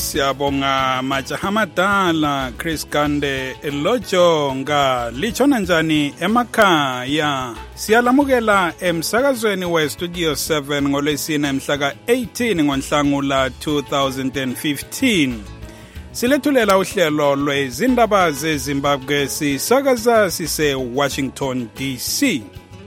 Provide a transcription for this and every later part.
siyabonga majaha madala Chris Gande Lojonga lichona njani emakhaya. Siyalamukela emsakazweni we-Studio 7 ngolwesine mhla 18 ngoNhlangula 2015. Silethulela uhlelo lwezindaba zeZimbabwe sisakaza sise Washington DC.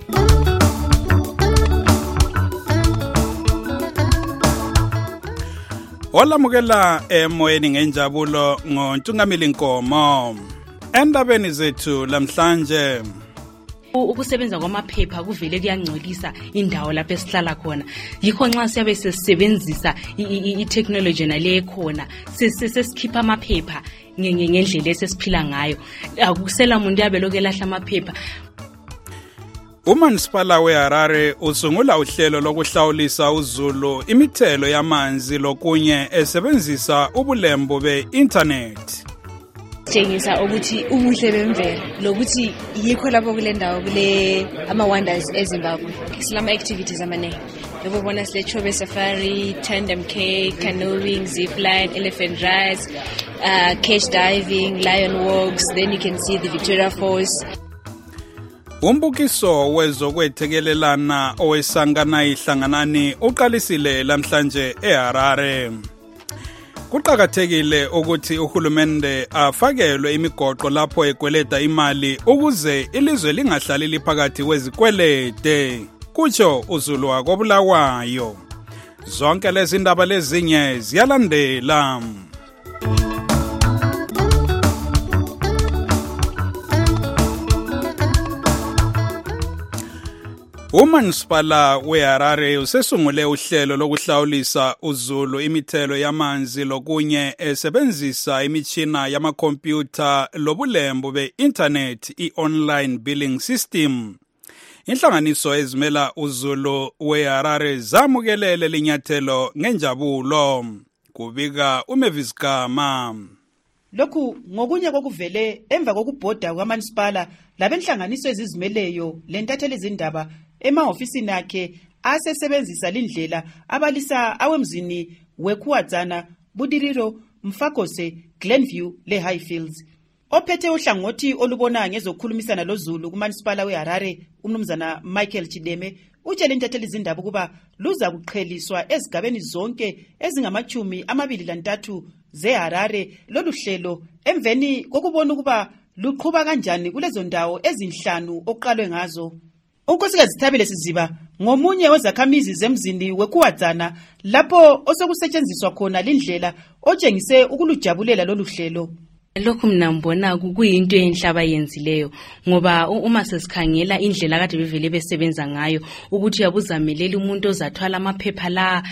Olamukela emoyeni ngenjabulo ngoNtungamili Nkomo. Endabeni zethu lamhlanje ukusebenza kwamaphepha kuvele kuyangcolisa indawo lapho esihlala khona. Yikho nxa siyabe sisebenzisa i-technology nale ekhona sesikhipha amaphepha ngendlela esesiphila ngayo. Akusela umuntu yabe lokho elahla amaphepha. uManisipala weHarare usungula uhlelo lokuhlawulisa uZulu imithelo yamanzi lokunye esebenzisa ubulembu be-internet. Tshengisa ukuthi ubuhle bemvelo lokuthi yikho lapho kule ndawo kule ama-wonders eZimbabwe. Silama activities amaningi. Lokubona silechobe safari, tandem cake, canoeing, zipline, elephant rides, cage diving, lion walks. Then you can see the Victoria Falls. Umbukiso wezokwethekelelana owesangana ihlanganani uqalisile lamhlanje eHarare. Kuqakathekile ukuthi uhulumende afakelwe imigoqo lapho ekweleta imali ukuze ilizwe lingahlali liphakathi kwezikwelede. Kutsho uZulu wakobulawayo. Zonke lezi ndaba lezinye ziyalandela. uManisipala weHarare usesungule uhlelo lokuhlawulisa uZulu imithelo yamanzi lokunye esebenzisa imitshina yamakhompyutha lobulembu be-internet i-online billing system. Inhlanganiso ezimela uZulu weHarare zamukelele linyathelo ngenjabulo. Kubika uMavis Gama. Lokhu ngokunye kokuvele emva kokubhoda kwaManisipala labenhlanganiso ezizimeleyo lentatheli izindaba emahofisini akhe asesebenzisa lindlela abalisa awemzini weKhuwadzana, Budiriro, Mfakose, Glenview leHighfields. Ophethe uhlangothi olubona ngezokukhulumisana loZulu kuManisipala weHarare, uMnumzana Michael Chideme, utshela intatheli izindaba ukuba luza kuqheliswa ezigabeni zonke ezingama-23 zeHarare lolu hlelo emveni kokubona ukuba luqhuba kanjani kulezo ndawo ezinhlanu oqalwe ngazo. Unkosikazi Thabile Siziba ngomunye wezakhamizi zemzini weKhuwadzana lapho osekusetshenziswa khona lindlela otshengise ukulujabulela lolu hlelo. Lokhu mina ngibona kuyinto enhlaba yenzileyo ngoba uma sesikhangela indlela kade bevele besebenza ngayo ukuthi yabuzamelela umuntu ozathwala amaphepha la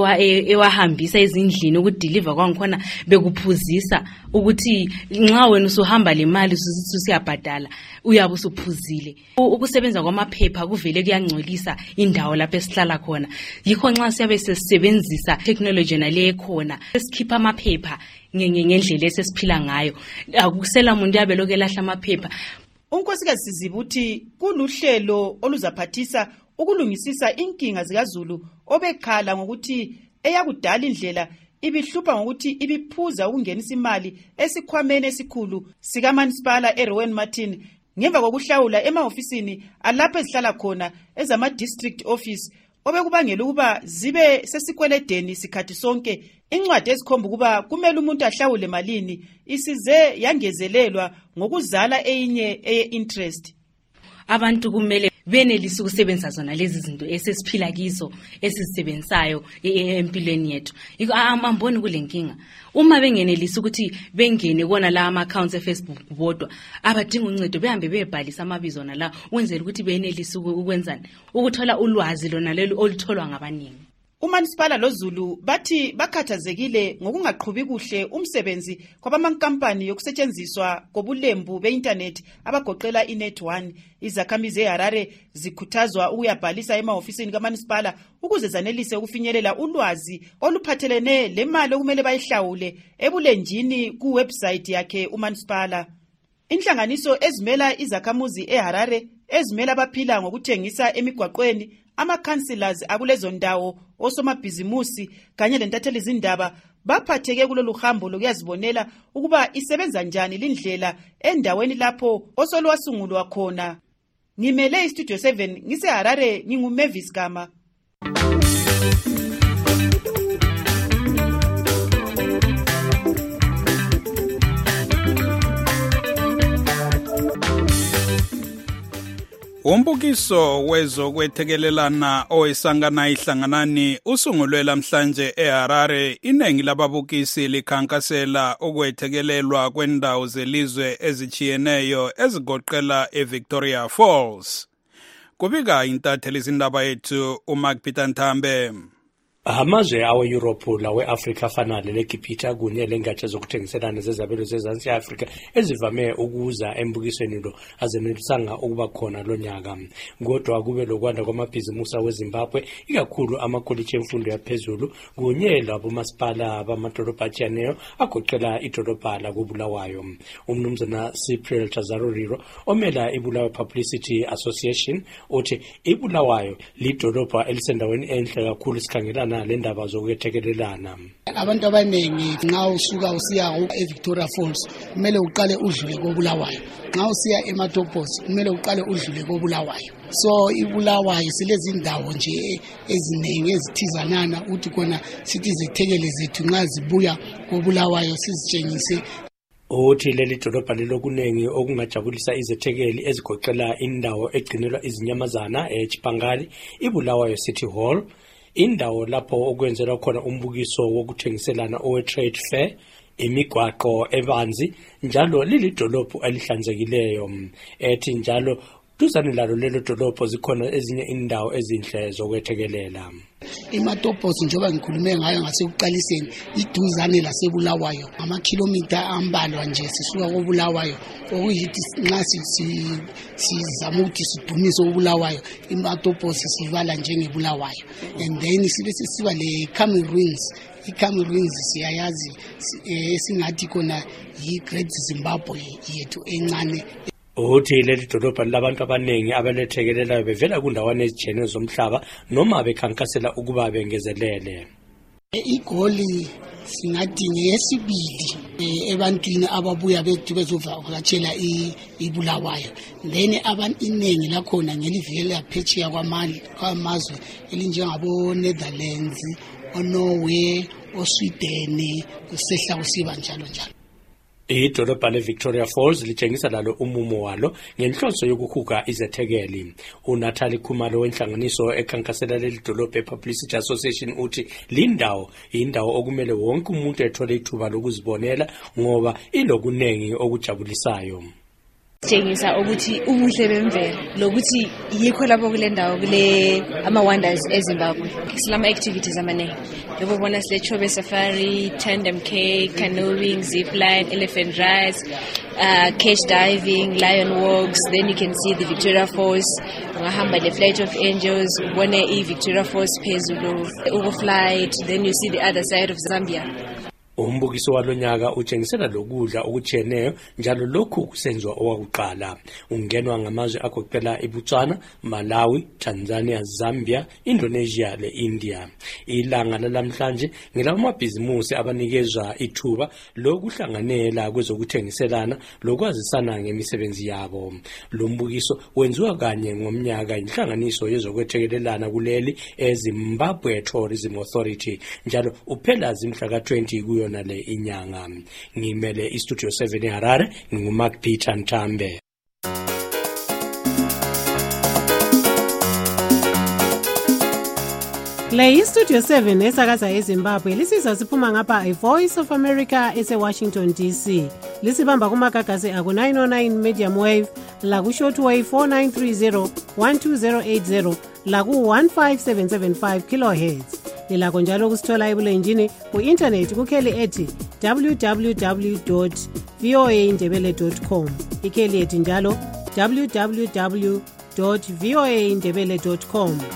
ewahambisa ezindlini ukudeliver kwangikhona bekuphuzisa ukuthi nxa wena usuhamba le mali usiyabhadala uyabe usuphuzile. Ukusebenza kwamaphepha kuvele kuyangcolisa indawo lapho esihlala khona. Yikho nxa siyabe sesebenzisa technology nale ekhona sesikhipha amaphepha ngendlela esesiphila ngayo. Akusela umuntu yabe lokho elahla amaphepha. Unkosikazi Siziba uthi kuluhlelo oluzaphathisa ukulungisisa inkinga zikaZulu obekhala ngokuthi eyakudala indlela ibihlupha ngokuthi ibiphuza ukungenisa imali esikhwameni esikhulu sikaManisipala eRowan Martin ngemva kokuhlawula emahofisini alapho ezihlala khona ezama-district office obekubangela ukuba zibe sesikweledeni sikhathi sonke. Incwadi ezikhomba ukuba kumele umuntu ahlawule malini isize yangezelelwa ngokuzala eyinye eye-interest. Abantu kumele benelise ukusebenza zona lezi zinto esesiphila kizo esizisebenzayo empilweni yethu. Amboni kule nkinga uma bengenelisa ukuthi bengene kona la ama-accounts eFacebook bodwa abadinga uncedo behambe bebhalisa amabizo nala wenzela ukuthi benelise ukwenzani ukuthola ulwazi lona lelo olutholwa ngabaningi. uManisipala loZulu bathi bakhathazekile ngokungaqhubi kuhle umsebenzi kwabamankampani yokusetshenziswa kobulembu be-internet abagoqela iNet1. Izakhamizi eHarare zikhuthazwa ukuyabhalisa emahofisini kaManisipala ukuze zanelise ukufinyelela ulwazi oluphathelene lemali okumele bayihlawule ebulenjini kuwebsite yakhe uManisipala. Inhlanganiso ezimela izakhamuzi eHarare ezimela abaphila ngokuthengisa emigwaqweni ama-councillors akulezo ndawo, osomabhizimusi kanye lentatheli zindaba baphatheke kulolu hambo lokuyazibonela ukuba isebenza njani lindlela endaweni lapho osolwasungulwa khona. Ngimele iStudio 7 ngiseHarare, nginguMavis Gama. Umbukiso wezokwethekelelana owesangana ihlanganani usungulwe lamhlanje eHarare. Iningi lababukisi likhankasela ukwethekelelwa kwendawo zelizwe ezichiyeneyo ezigoqela eVictoria Falls. Kubika intatheli zindaba yethu uMark Peter Nthambe. Amazwe awe-Europe lawe-Afrika afanale leGibhita kunye lengatsha zokuthengiselana zezabelo zezansi Afrika ezivame ukuza embukisweni lo azenelisanga ukuba khona lo nyaka. Kodwa kube lokwanda kwamabhizimusi weZimbabwe, ikakhulu amakolitshi emfundo yaphezulu kunye labomasipala bamadolobha atshiyeneyo agoqela idolobha lakoBulawayo. Umnumzana Cypriel Chazaruriro omela iBulawayo Publicity Association uthi iBulawayo lidolobha elisendaweni enhle kakhulu sikhangelana lendaba zokwethekelelana. Abantu abanengi nxa usuka usiya eVictoria Falls kumele uqale udlule koBulawayo. Nxa usiya eMatopos kumele uqale udlule koBulawayo. So iBulawayo silezi ndawo nje ezinengi ezithizanana uthi khona sithi zithekele zethu nxa zibuya koBulawayo sizitshengise. Uthi leli dolobha lilokunengi okungajabulisa izethekeli ezigoqela indawo egcinelwa izinyamazana eChipangali, iBulawayo City Hall, indawo lapho okwenzelwa khona umbukiso wokuthengiselana owe-trade fair, imigwaqo ebanzi, njalo lilidolobho elihlanzekileyo. Ethi njalo duzane lalo lelo dolobho zikhona ezinye indawo ezinhle zokwethekelela. iMatopos njengoba ngikhulume ngayo ngasekuqaliseni iduzane laseBulawayo amakhilomitha ambalwa nje sisuka koBulawayo, okuyithi nxa sizama ukuthi sidumise uBulawayo iMatopos sivala njengeBulawayo. And then sibe sisiba le-Camel Ruins. I-Camel Ruins siyayazi esingathi khona yi-Great Zimbabwe yethu encane. Uthi leli dolobha labantu abanengi abalethekelelayo bevela kundawana ezijene zomhlaba noma bekhankasela ukuba bengezelele. Igoli singathi ngeyesibili ebantwini ababuya bezovakatshela iBulawayo. Then abantu iningi lakhona ngelivela phetsheya kwamazwe elinjengabo Netherlands, oNorway, oSweden, kusehla kusiba njalo njalo. Idolobha leVictoria Falls litshengisa lalo umumo walo ngenhloso yokuhuga izethekeli. uNatali Khumalo wenhlanganiso ekhankasela leli dolobha ePublicity Association uthi lindawo indawo okumele wonke umuntu ethole ithuba lokuzibonela ngoba ilokunengi okujabulisayo. Tshengisa ukuthi ubuhle bemvelo lokuthi yikho lapho kule ndawo kule ama-wonders eZimbabwe. Silama activities amaningi. Lokubona sile Chobe Safari, Tandem Cake, canoeing, zipline, elephant rides, cage diving, lion walks. Then you can see the Victoria Falls. Ungahamba the Flight of Angels, ubone iVictoria Falls phezulu, uku-flight. Then you see the other side of Zambia. Umbukiso walonyaka utshengisela lokudla okutshiyeneyo njalo lokhu kusenziwa owakuqala. Ungenwa ngamazwe agoqela iBotswana, Malawi, Tanzania, Zambia, Indonesia leIndia. Ilanga lalamhlanje ngelamabhizimusi abanikezwa ithuba lokuhlanganela kwezokuthengiselana lokwazisana ngemisebenzi yabo. Lo mbukiso wenziwa kanye ngomnyaka inhlanganiso yezokwethekelelana kuleli eZimbabwe Tourism Authority njalo uphela zimhla ka-20 kuyo nale inyanga. Ngimele iStudio 7 eHarare, nginguMark Peter Nthambe. Le iStudio 7 esakaza eZimbabwe lisiza siphuma ngapha iVoice of America eseWashington DC. Lisibamba kumagagasi aku 909 medium wave, laku shortwave 4930 12080, laku 15775 kilohertz. Lilakho njalo kusithola ebulenjini ku-internet kukheli ethi www.voaindebele.com. Ikheli ethi njalo www.voaindebele.com.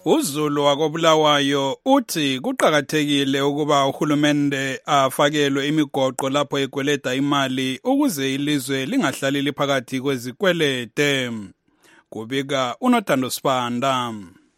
uZulu wakobulawayo uthi kuqhakathekile ukuba uhulumende afakelwe imigoqo lapho egweleda imali ukuze ilizwe lingahlali liphakathi kwezikwelede. Kubika uNothando Sibanda.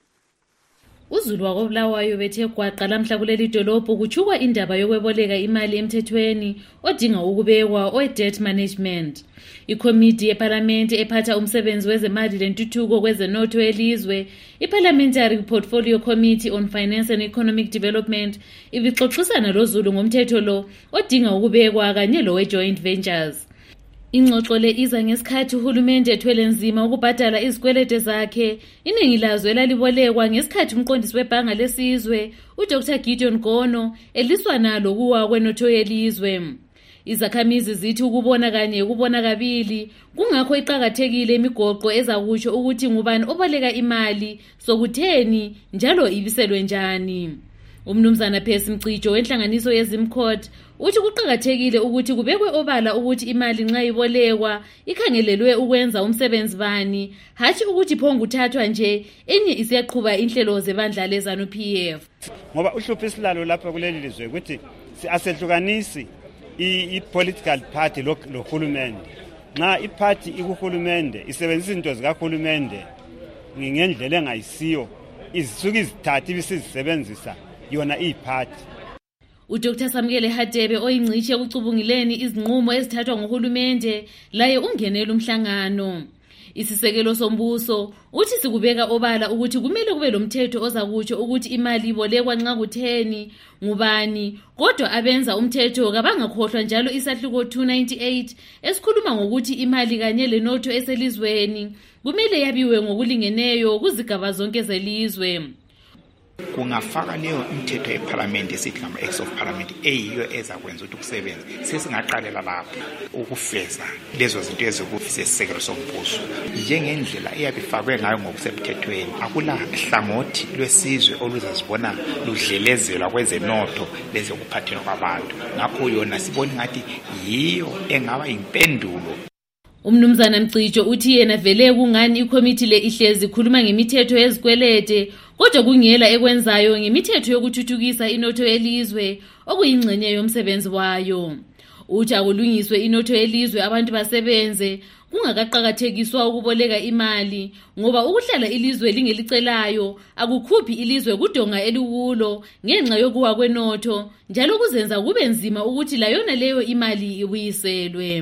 uZulu wakobulawayo bethe gwaqa lamhla kuleli dolobho kuchukwa indaba yokweboleka imali emthethweni odinga ukubekwa owe-debt management. Ikomiti yeParliament ephatha umsebenzi wezemali lentuthuko kwezenotho elizwe, iParliamentary Portfolio Committee on Finance and Economic Development, ibixoxisana loZulu ngomthetho lo odinga ukubekwa kanye lowe-joint ventures. Ingxoxo le iza ngesikhathi uhulumende ethwele nzima ukubhadala izikwelede zakhe, iningi lazo elalibolekwa ngesikhathi umqondisi webhanga lesizwe uDr Gideon Gono eliswa nalo kuwa kwenotho yelizwe. Izakhamizi zithi ukubona kanye ukubona kabili, kungakho iqhakathekile imigoqo ezakusho ukuthi ngubani oboleka imali, sokutheni njalo ibiselwe njani. Umnumzana Percy Mcijo wenhlanganiso yeZimcot uthi kuqhakathekile ukuthi kubekwe obala ukuthi imali nxa ibolekwa ikhangelelwe ukwenza umsebenzi bani, hathi ukuthi phongo uthathwa nje enye isiyaqhubha inhlelo zebandla leZANU-PF. Ngoba uhlupho isilalo lapha kuleli lizwe ukuthi asehlukanisi i-political party lohulumende. Nxa iparty ikuhulumende isebenzisa into zikahulumende ngendlela engayisiyo, izisuka izithathe ibisizisebenzisa yona iparty. uDr Samkele Hadebe oyingcishi ekucubungileni izinqumo ezithathwa ngohulumende laye ungenela umhlangano. Isisekelo sombuso uthi sikubeka obala ukuthi kumele kube lomthetho ozakutsho ukuthi imali ibolekwa nxa kutheni, ngubani, kodwa abenza umthetho kabangakhohlwa njalo isahluko 298 esikhuluma ngokuthi imali kanye lenotho eselizweni kumele yabiwe ngokulingeneyo kuzigaba zonke zelizwe. Kungafaka leyo imithetho yeParliament esithi ngama Acts of Parliament eyiyo ezakwenza ukuthi kusebenze. Sesingaqalela lapho ukufeza lezo zinto ezikusisekelo sombuso njengendlela eyabifakwe ngayo ngokusemthethweni. Akula hlangothi lwesizwe oluzazibona ludlelezelwa kwezenotho lezokuphathwa kwabantu. Ngakho yona sibona ngathi yiyo engaba impendulo. Umnumzana Mcijo uthi yena vele kungani ikomiti le ihlezi ikhuluma ngemithetho yezikwelede kodwa kungela ekwenzayo ngemithetho yokuthuthukisa inotho yelizwe okuyingxenye yomsebenzi wayo. Uthi akulungiswe inotho yelizwe abantu basebenze kungakaqhakathekiswa ukuboleka imali ngoba ukuhlala ilizwe lingelicelayo akukhuphi ilizwe kudonga elikulo ngenxa yokuwa kwenotho njalo kuzenza kube nzima ukuthi layona leyo imali ibuyiselwe.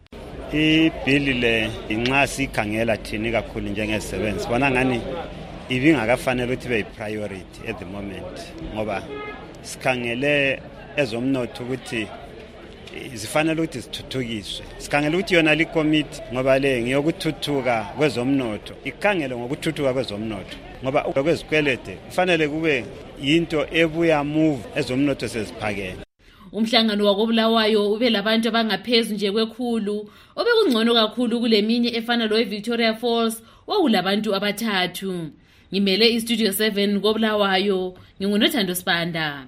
Ibhili le inxa sikhangela thini kakhulu njengezisebenzi bona ngani ibingakafanele ukuthi be priority at the moment ngoba sikhangele ezomnotho ukuthi zifanele ukuthi zithuthukiswe. Sikhangele ukuthi yona li committee ngoba le ngiyokuthuthuka kwezomnotho ikhangele ngokuthuthuka kwezomnotho ngoba kwezikwelede kufanele kube into ebuya move ezomnotho seziphakela. Umhlangano wakobulawayo ube labantu abangaphezulu nje kwekhulu obekungcono kakhulu kuleminye efana lo Victoria Falls okulabantu abathathu. Ngimele iStudio 7 kobulawayo nginguNothando Sibanda.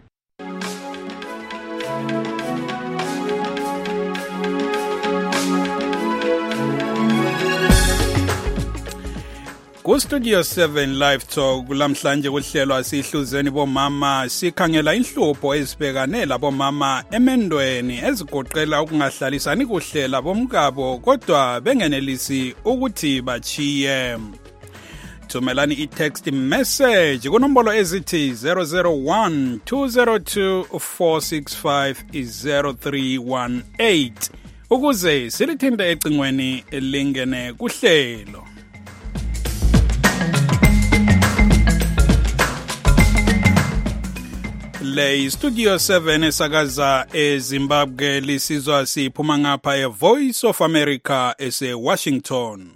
Ku-Studio 7 Live Talk kulamhlanje kuhlelwa sihluzeni bomama sikhangela inhlupho ezibhekane labomama emendweni ezigoqela ukungahlalisani kuhle labomkabo kodwa bengenelisi ukuthi bachiye. Thumelani i-text message kunombolo ezithi 001 202 465 0318 ukuze silithinte ecingweni elingene kuhlelo. Le Studio 7 esakaza eZimbabwe lisizwa siphuma ngapha eVoice of America ese-Washington.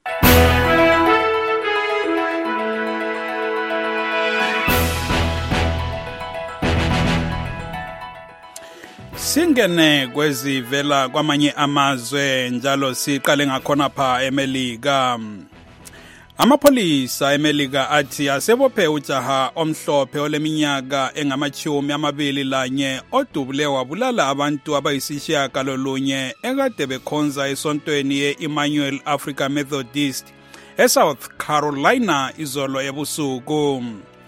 Singene kwezivela kwamanye amazwe njalo siqale ngakhona pha eMelika. Amapolisa eMelika athi asebophe ujaha omhlophe oleminyaka engama-21 odubule wabulala abantu abayisishiyagalolunye ekade bekhonza esontweni ye-Emmanuel African Methodist eSouth Carolina izolo ebusuku.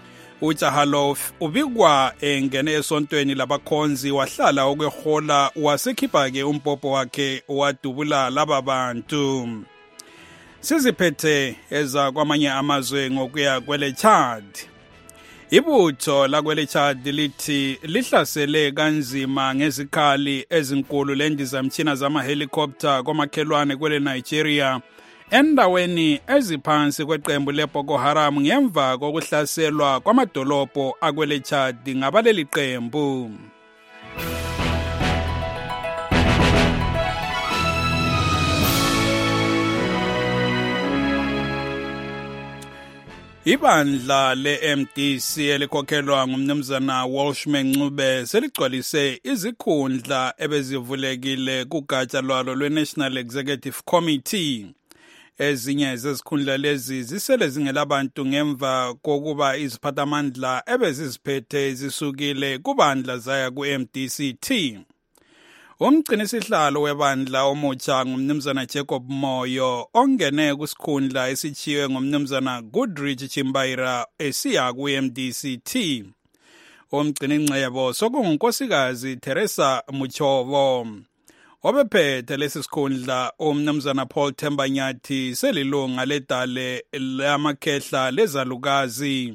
uJahalof ubikwa engene esontweni labakhonzi wahlala okwehola wasekhipha-ke umpopo wakhe wadubula laba bantu. Siziphethe eza kwamanye amazwe ngokuya kwele Chad. Ibutho lakwele Chad lithi lihlasele kanzima ngezikhali ezinkulu lendizamtshina zamahelikopter komakhelwane kwele Nigeria endaweni eziphansi kweqembu leBoko Haram ngemva kokuhlaselwa kwamadolobho akwele Chad ngabaleli qembu. Ibandla le-MDC elikhokhelwa ngumnumzana Welshman Ncube seligcwalise izikhundla ebezivulekile kugatsha lwalo lwe-National Executive Committee. Ezinye zezikhundla lezi zisele zingelabantu ngemva kokuba iziphathamandla ebeziziphethe zisukile kubandla zaya ku-MDCT. Umgcinisihlalo webandla omutsha ngumnumzana Jacob Moyo ongene kusikhundla esichiwe ngumnumzana Goodrich Chimbaira esiya ku-MDCT. Umgciningcebo sokungunkosikazi Teresa Muchovo. Obephethe lesi sikhundla umnumzana Paul Tembanyathi selilunga ledale lamakhehla lezalukazi.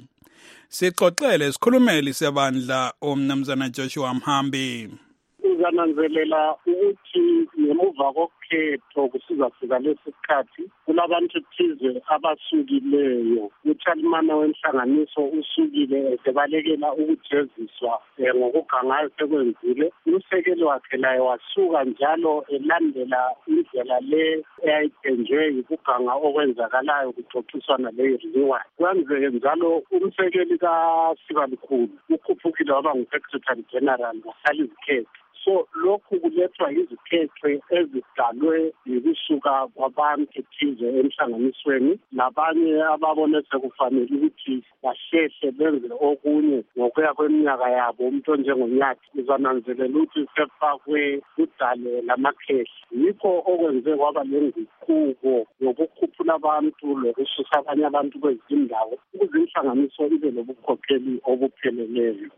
Sixoxele sikhulumeli sebandla umnumzana Joshua Mhambi. Uzananzelela ukuthi ngemuva kokhetho kusizafika lesikhathi kulabantu thize abasukileyo. uChalimana wenhlanganiso usukile esebalekela ukujeziswa ngokugangayo sekwenzile. Umsekeli wakhe laye wasuka njalo elandela indlela le eyayithenjwe yikuganga okwenzakalayo kuxoxiswana le-renewal. Kwenzeke njalo umsekeli kaSibalukhulu ukhuphukile waba ngu-Secretary General wahlala izikhetho. So lokhu kulethwa izikhetho ezidalwe yikusuka kwabantu thize emhlanganisweni nabanye ababone sekufanele ukuthi bahlehle benze okunye ngokuya kweminyaka yabo. Umuntu onjengoNyathi uzananzelela ukuthi sefakwe udale lamakhehla. Yikho okwenze kwaba lenguquko yokukhuphula abantu lokususa abanye abantu kwezindawo ukuze inhlanganiso ibe lobukhokheli obupheleleyo.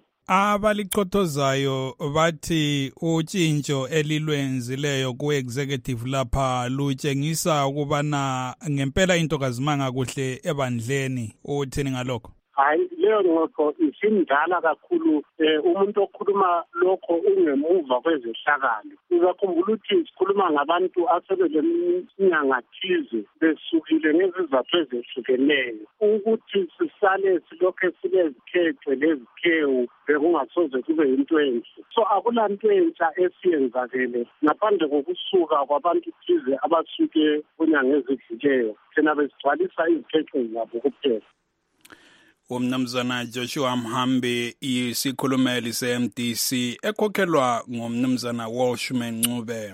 Abalichothozayo bathi utshintsho elilwenzileyo ku-executive lapha lutshengisa ukubana ngempela into kazimanga kuhle ebandleni. Uthini ngalokho? Hayi, leyo ngokho isindala kakhulu. Umuntu okhuluma lokho ungemuva kwezehlakalo. Uzakhumbula ukuthi sikhuluma ngabantu asebeleminyaka thize besukile ngezizathu ezehlukeneyo. Ukuthi sisale silokhu silezikhetho lezikhewu bekungasoze kube yinto enhle. So akulanto entsha esiyenzakele ngaphandle kokusuka kwabantu thize abasuke kunyanga ezidluleyo. Thina besigcwalisa izikhetho zabo kuphela. Umnumzana Joshua Mhambi isikhulumeli se-MDC ekhokhelwa ngumnumzana Welshman Ncube.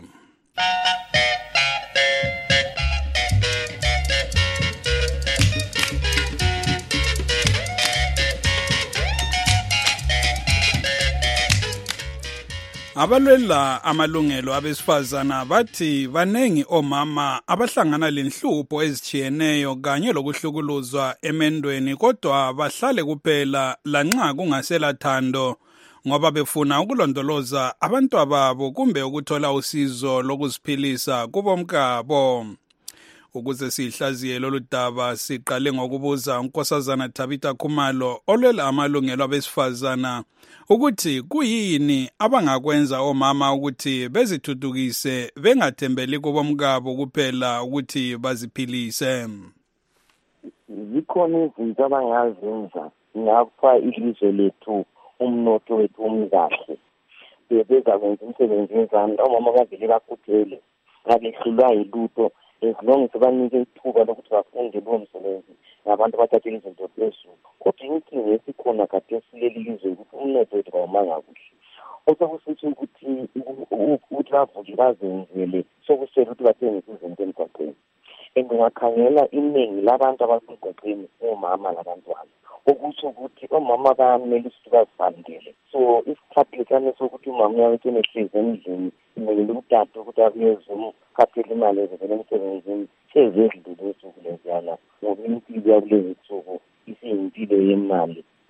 Abalwela amalungelo abesifazana bathi banengi omama abahlangana lenhlupho ezichiyeneyo kanye lokuhlukuluzwa emendweni kodwa bahlale kuphela lanxa kungasela thando ngoba befuna ukulondoloza abantu babo kumbe ukuthola usizo lokuziphilisa kubomkabo. Ukuze sihlaziye lolu daba siqale ngokubuza unkosazana Tabitha Khumalo olwela amalungelo abesifazana ukuthi kuyini abangakwenza omama ukuthi bezithuthukise bengathembeli kubomkabo kuphela ukuthi baziphilise. Zikhona izinto abangazenza ngapha ilizwe lethu umnotho wethu umkahle. Bezakwenza umsebenzi wezandla omama bavele bakhuthele ngabehlulwa yilutho as long as banike ithuba lokuthi bafunde lowo msebenzi ngabantu bathathele izinto phezulu. Kodwa inkinga esikhona kade sileli lizwe ukuthi umnotho wethu awumanga kuhle. Osokusithi ukuthi bavuke bazenzele sokusela ukuthi bathengise izinto emgwaqweni. Ngingakhangela iningi labantu abasemgwaqweni omama labantwana. Okusho ukuthi omama bayamele ukuthi bazivandele. So isikhathi lekane sokuthi umama uyawethu enehlezi endlini kumele utata ukuthi akuyeze umkhaphela imali ezivela emsebenzini sezedlule usuku leziyana ngoba impilo yakulezi nsuku isiyimpilo yemali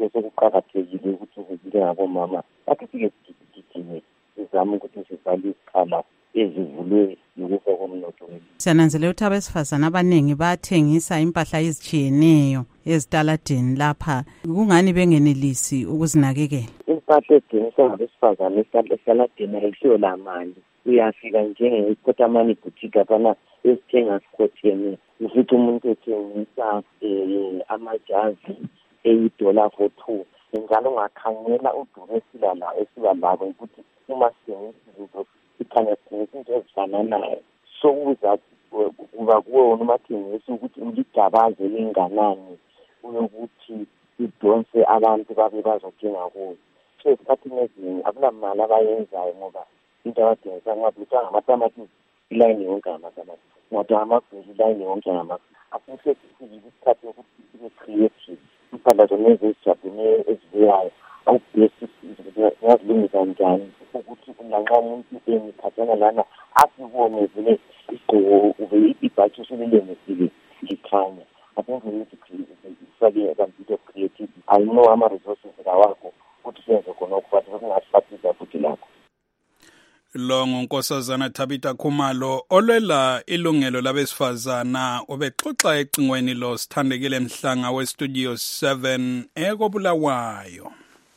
yikho sokuqakathekile ukuthi uzizile ngabomama bathi sike sigidime sizame ukuthi sivale izikhala ezivulwe yikufa komnotho. Siyananzelela ukuthi abesifazane abaningi bathengisa impahla ezitshiyeneyo ezitaladeni lapha, kungani bengenelisi ukuzinakekela? Impahla ethengiswa ngabesifazane etaladeni ayisiyo la mali. Uyafika njengekhotamani boutique abana esithenga sikhotheni, ufica umuntu ethengisa amajazi $1 njalo ungakhangela udure esiba labo ukuthi uma sithengisa izinto sikhanya sithengisa into ezifananayo. So kuba kuwona umathengisi ukuthi uligabaze elinganani uyokuthi idonse abantu babe bazodinga kuyo. So esikhathini ezinye akulamali abayenzayo ngoba into abadingisa ngabutha ngamatamati ilayini yonke ngamatamati, ngoba amagwili ilayini yonke ngamatamati. Akuhle isikhathi ukuthi sibe creative impahla zona ezijabune ezibuyayo awubhesi ngazilungisa njani ukuthi kunanxa umuntu engikhathana lana asibone vele igqoko uvele ibhathi usulelengesile likhanya. Abenze ukuthi ifake abantu of creative. I know ama-resources awakho ukuthi senze khona ukufathi kungasifakisa futhi lakho. Lo nguNkosazana Tabitha Khumalo olwela ilungelo labesifazana obexoxa ecingweni lo Sithandekile Mhlanga weStudio 7 eKobulawayo.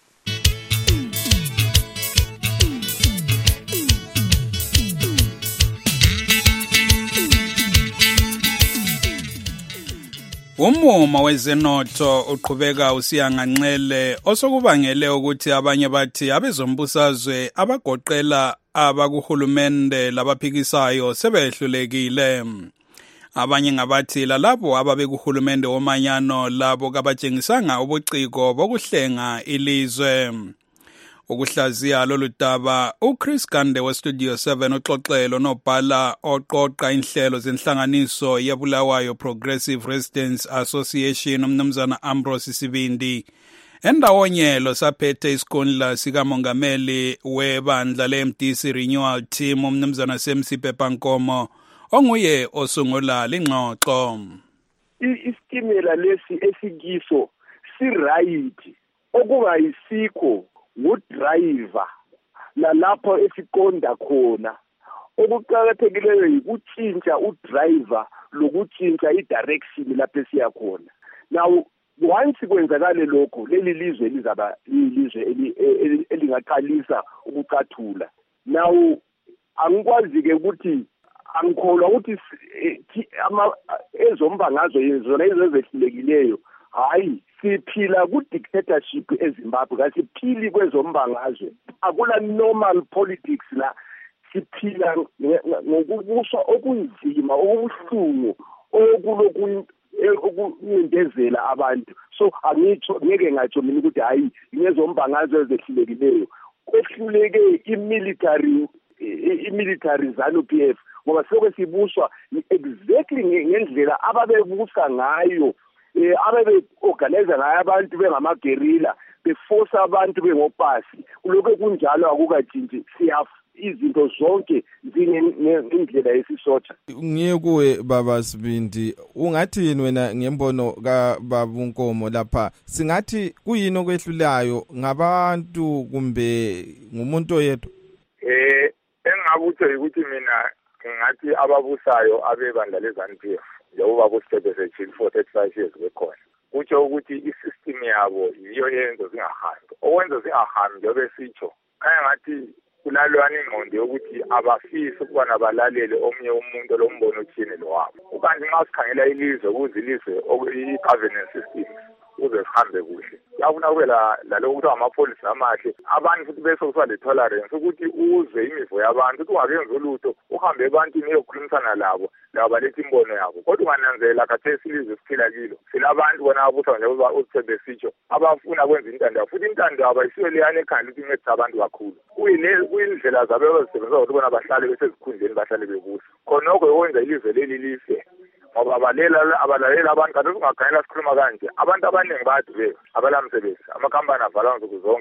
Umuma wezenotho uqhubeka usiyanganxele osokubangele ukuthi abanye bathi abezombusazwe abagoqela abakuhulumende labaphikisayo sebehlulekile. Abanye ngabathi lalabo ababekuhulumende womanyano labo kabatshengisanga ubuciko bokuhlenga ilizwe. Ukuhlaziya lolu daba uChris Gande weStudio 7 uxoxelo nobhala oqoqa inhlelo zenhlanganiso yeBulawayo Progressive Residents Association umnumzana Ambrose Sibindi endawonyelo saphethe isikhundla sikamongameli webandla leMDC Renewal Team umnumzana Semsipe Pankomo onguye osungula lingxoxo. Istimela lesi esikiso si-right okungayisikho udriver lalapho esiqonda khona. Okuqakathekileyo yikutshintsha udriver lokutshintsha idirection lapho esiya khona. Now once kwenzakale lokho leli lizwe lizaba ilizwe elingaqalisa ukucathula. Now angikwazi ke ukuthi angikholwa ukuthi ezombangazwe yezona ezehlulekileyo hayi siphila ku-dictatorship eZimbabwe, kasiphili kwezombangazwe. Akula normal politics la, siphila ngokubuswa okunzima okubuhlungu okuncindezela abantu. So ngeke ngatsho mina ukuthi hayi ngezombangazwe ezehlulekileyo. Kwehluleke i-military ZANU-PF ngoba sokwe sibuswa exactly ngendlela ababebusa ngayo. Ababe-organize ngayo abantu bengamagerilla beforce abantu bengopasi. Kulokho kunjalo akukajinji, izinto zonke zingendlela yesisotha. Ngiye kuwe baba Sibindi, ungathini wena ngembono kaBaba Nkomo lapha? Singathi kuyini okwehlulayo ngabantu kumbe ngumuntu oyedwa? Engakutho ukuthi mina ngathi ababusayo abebandla leZANU-PF njengoba kusithethe sechief for 35 years bekhona, kutsho ukuthi isystem yabo yiyo yenzo zingahambi. Okwenza zingahambi njengoba sitsho kaya ngathi kulalwana ingqondo yokuthi abafisi ukuba nabalaleli omnye umuntu lombono othini lowabo. Ukanti nxa sikhangela ilizwe kuzilizwe i-governance system uze sihambe kuhle. Yabona kube lalokho kuthiwa amapolisi amahle, abantu futhi bese kusiba le-tolerance ukuthi uzwe imivo yabantu, ukuthi ungakenzi ulutho uhambe ebantwini uyokhulumisana labo baletha imbono yabo. Kodwa ungananzela khathesi ilizwe siphila kilo silabantu bona abusa njengoba uzithembe sitsho abafuna kwenza intando yabo, futhi intando yabo ayisiyo leyana ekhanda ukuthi incedisa abantu kakhulu. Kuyindlela zabo abazisebenzisa ukuthi bona bahlale besezikhundleni bahlale bebusa. Khonokho yokwenza ilizwe leli life ngoba abalalela abantu. Kanti ungakhangela sikhuluma kanje abantu abaningi bayadubeka abalamsebenzi, amakhampani avalwa nsuku zonke,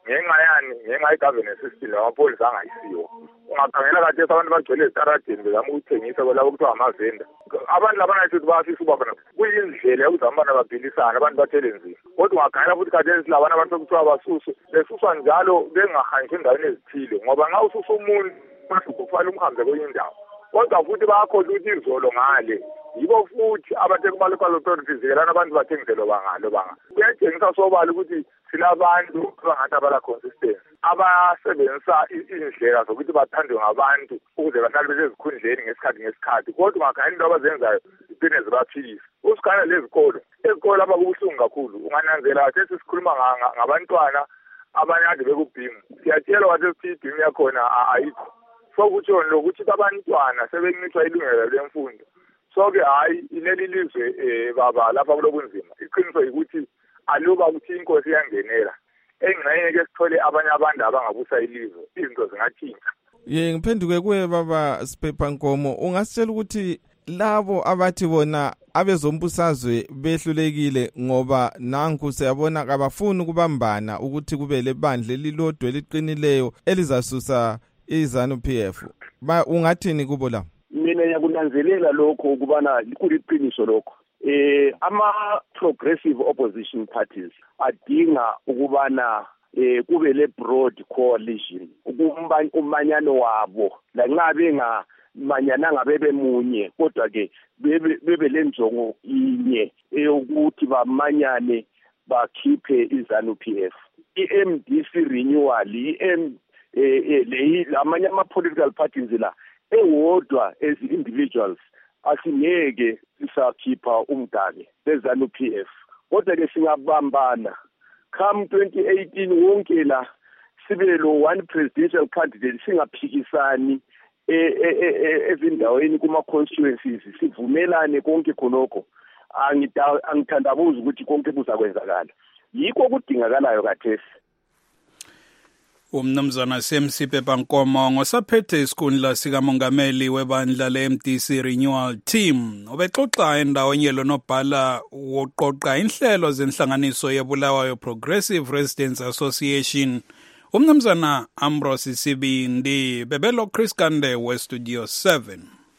ngenxa ye-governance system amapholisa angayisiwo. Ungakhangela kade abantu bagcwele ezitaradini bezama ukuthengisa kwelabo kuthiwa amavenda. Abantu labana sithi bayafisa ukuba khona kuyindlela yokuthi abantu baphilisana abantu bathele nzima. Kodwa ungakhangela futhi kade silabana abantu okuthiwa basusu besuswa njalo bengahanjiswa endaweni ezithile ngoba nxa ususa umuntu kufanele umhambe kwenye indawo. Kodwa futhi bayakhohlwa ukuthi izolo ngale yibo futhi abantu kuma-local authorities kelana abantu bathengiselwe bangalo banga. Kuyatshengisa sobala ukuthi silabantu abangathi abala consistency abasebenzisa indlela zokuthi bathandwe ngabantu ukuze bahlale besezikhundleni ngesikhathi. Kodwa ungakhangela into abazenzayo zigcine zibaphilisa. Usikhangela lezikolo lapha kubuhlungu kakhulu. Ungananzela kathi sesikhuluma ngabantwana abanye ade bekubhimu. Siyatshelwa kathi ukuthi ibhimu yakhona ayikho. So kutsho lokuthi abantwana sebencithwa ilungelo lemfundo. So-ke hayi ileli lizwe baba lapha kulobunzima. Iqiniso ukuthi aluba ukuthi inkosi iyangenela engxenye ke sithole abanye abantu abangabusa ilizwe izinto zingatshintsha. Ngiphenduke kuwe baba Siphephankomo, ungasitshela ukuthi labo abathi bona abezombusazwe behlulekile ngoba nanku siyabona abafuni ukubambana ukuthi kube lebandle lilodwe liqinileyo elizasusa iZANU-PF. Ungathini kubo la? Mina ngiyakunanzelela lokho ukubana kuliqiniso lokho. Ama-progressive opposition parties adinga ukubana kube le-broad coalition, umanyano wabo lanxa bengamanyananga bebemunye kodwa-ke bebe lenjongo inye eyokuthi bamanyane bakhiphe iZANU-PF. I-MDC renewal, amanye ama-political parties la ewodwa as individuals asingeke sisakhipha umdali leZANU-PF. Kodwa-ke singabambana come 2018 wonke la sibe lo one presidential candidate singaphikisani ezindaweni kuma-constituencies sivumelane konke khonokho. Angithandabuzi ukuthi konke kuzakwenzakala. Yikho kudingakalayo kathesi. Umnumzana Siphephankomo ngosaphethe isikhundla sikamongameli webandla le-MDC Renewal Team ubexoxa endaweni lonobhala woqoqa inhlelo zenhlanganiso yeBulawayo Progressive Residents Association. Umnumzana Ambrose Sibindi bebelo Chris Kande we Studio 7.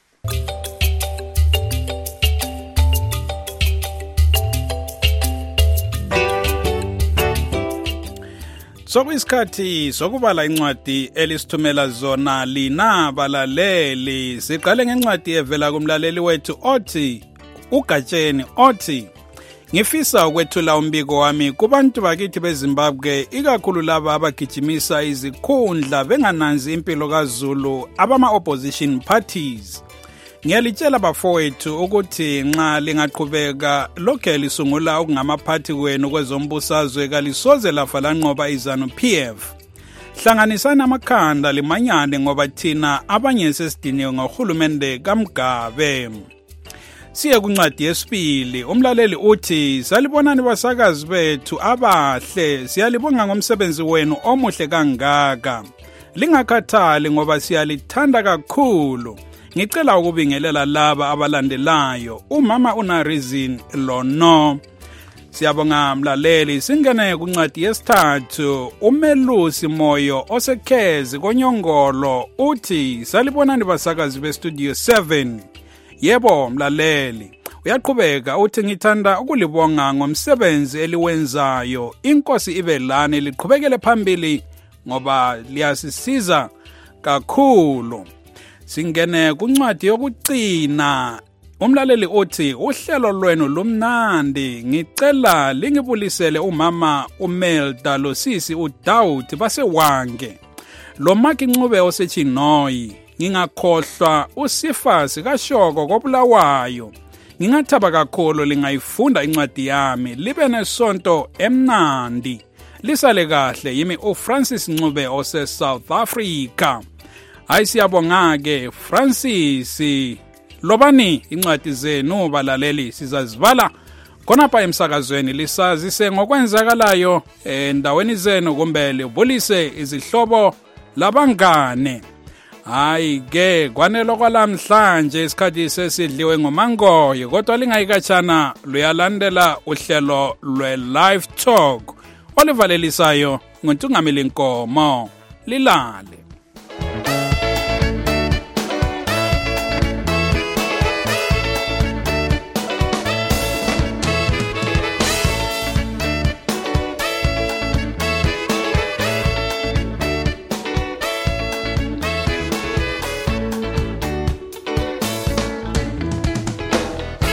Sokuyisikhathi sokubala incwadi elisithumela zona lina balaleli. Siqale ngencwadi evela kumlaleli wethu othi uGatsheni othi ngifisa ukwethula umbiko wami kubantu bakithi beZimbabwe ikakhulu laba abagijimisa izikhundla bengananzi impilo kaZulu abama-opposition parties. Ngiyalitshela bafowethu ukuthi nxa lingaqhubeka lokhe lisungula okungamaphathi kwenu kwezombusazwe kalisoze lafa lanqoba iZANU-PF. Hlanganisani amakhanda limanyane ngoba thina abanye sesidiniwe ngohulumende kaMgabe. Siye kuncwadi yesibili umlaleli uthi salibonani basakazi bethu abahle siyalibonga ngomsebenzi wenu omuhle kangaka. Lingakhathali ngoba siyalithanda kakhulu. Ngicela ukubingelela laba abalandelayo umama unarizin lono. Siyabonga mlaleli. Singene kuncwadi yesithathu uMelusi Moyo osekhezi konyongolo uthi salibonani basakazi bestudio 7. Yebo mlaleli uyaqhubeka uthi ngithanda ukulibonga ngomsebenzi eliwenzayo. Inkosi ibe lani liqhubekele phambili ngoba liyasisiza kakhulu. Singene kuncwadi yokucina umlaleli uthi uhlelo lwenu lumnandi ngicela lingibulisele umama uMelda losisi uDaud basewange lo Maki Ncube osechinoyi ngingakhohlwa uSifasi kaShoko koBulawayo. Ngingathaba kakhulu lingayifunda incwadi yami libe nesonto emnandi. Lisale kahle yimi uFrancis Ncube ose South Africa. Hayi siyabonga-ke Francis. Lobani incwadi zenu balaleli sizazivala khonapha emsakazweni lisazise ngokwenzakalayo endaweni zenu kumbe libulise izihlobo labangane. Hayi-ke kwanelo kwalamhlanje isikhathi sesidliwe ngomangoye kodwa lingayikatshana luyalandela uhlelo lwe-Live Talk olivalelisayo ngontungameli Nkomo lilale.